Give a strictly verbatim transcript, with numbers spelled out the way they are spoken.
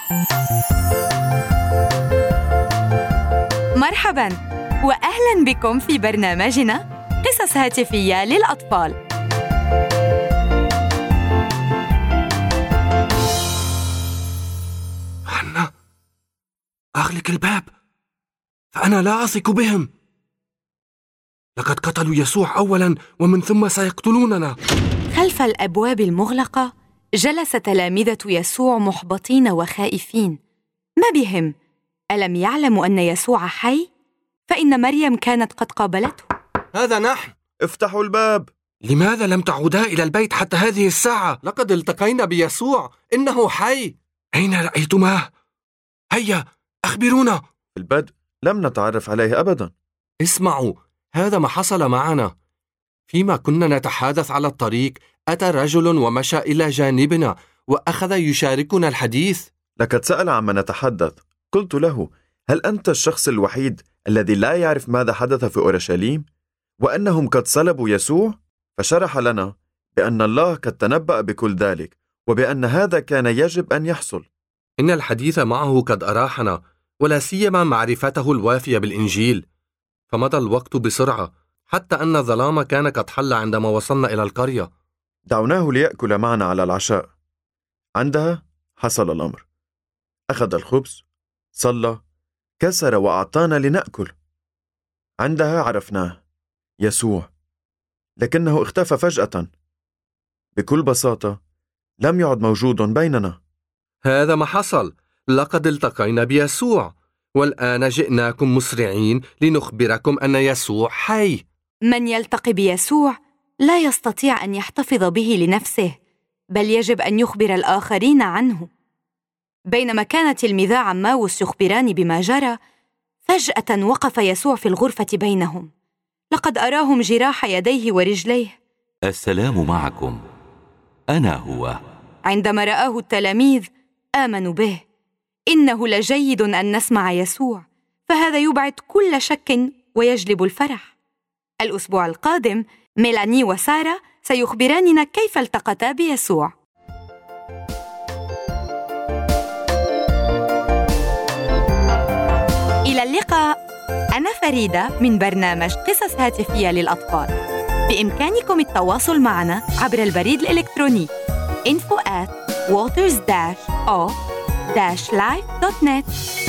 مرحباً وأهلاً بكم في برنامجنا قصص هاتفية للأطفال. حنا، أغلق الباب فأنا لا أثق بهم. لقد قتلوا يسوع أولاً ومن ثم سيقتلوننا. خلف الأبواب المغلقة جلس تلامذة يسوع محبطين وخائفين. ما بهم؟ ألم يعلموا أن يسوع حي؟ فإن مريم كانت قد قابلته. هذا نحن، افتحوا الباب. لماذا لم تعودا إلى البيت حتى هذه الساعة؟ لقد التقينا بيسوع، إنه حي. أين رأيتماه؟ هيا أخبرونا. في البدء لم نتعرف عليه أبدا. اسمعوا، هذا ما حصل معنا. فيما كنا نتحادث على الطريق أتى رجل ومشى إلى جانبنا وأخذ يشاركنا الحديث. لقد سأل عما نتحدث. قلت له: هل أنت الشخص الوحيد الذي لا يعرف ماذا حدث في أورشليم وأنهم قد صلبوا يسوع؟ فشرح لنا بأن الله قد تنبأ بكل ذلك وبأن هذا كان يجب أن يحصل. إن الحديث معه قد أراحنا، ولا سيما معرفته الوافية بالإنجيل. فمضى الوقت بسرعة حتى أن الظلام كان قد حل عندما وصلنا إلى القرية. دعوناه ليأكل معنا على العشاء. عندها حصل الأمر. أخذ الخبز، صلى، كسر وأعطانا لنأكل. عندها عرفناه، يسوع، لكنه اختفى فجأة. بكل بساطة لم يعد موجود بيننا. هذا ما حصل. لقد التقينا بيسوع، والآن جئناكم مسرعين لنخبركم أن يسوع حي. من يلتقي بيسوع لا يستطيع أن يحتفظ به لنفسه، بل يجب أن يخبر الآخرين عنه. بينما كان تلميذا عماوس يخبران بما جرى، فجأة وقف يسوع في الغرفة بينهم. لقد أراهم جراح يديه ورجليه. السلام معكم، أنا هو. عندما رآه التلاميذ آمنوا به. إنه لجيد أن نسمع يسوع، فهذا يبعد كل شك ويجلب الفرح. الأسبوع القادم ميلاني وسارة سيخبراننا كيف التقتا بيسوع. إلى اللقاء. أنا فريدة من برنامج قصص هاتفية للأطفال. بإمكانكم التواصل معنا عبر البريد الإلكتروني info at waters dash o dash life dot net.